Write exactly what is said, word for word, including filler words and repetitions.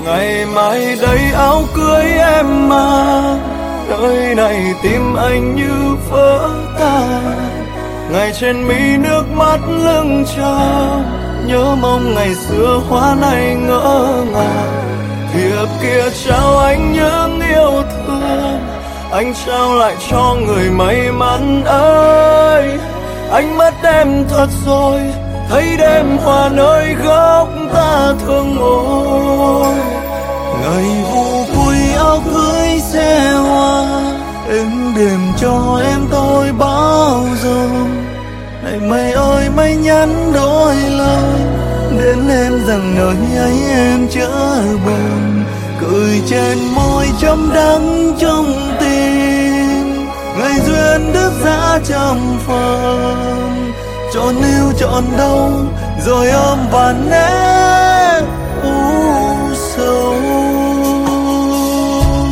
Ngày mai đây áo cưới em mang, nơi này tim anh như vỡ tan. Ngày trên mi nước mắt lưng tròng, nhớ mong ngày xưa hoa này ngỡ ngàng. Thiệp kia trao anh những yêu thương, anh trao lại cho người may mắn ấy. Anh mất em thật rồi, thấy đêm hoa nơi góc ta thương ngồi. Ngày vụ vui áo cưới xe hoa, em đêm cho em tôi bao dung. Này mây ơi mây nhắn đôi lời, đến em rằng nơi ấy em chớ buồn. Cười trên môi chấm đắng trong tim, ngày duyên đứt ra trăm phần. Chọn yêu chọn đâu rồi ôm và ném.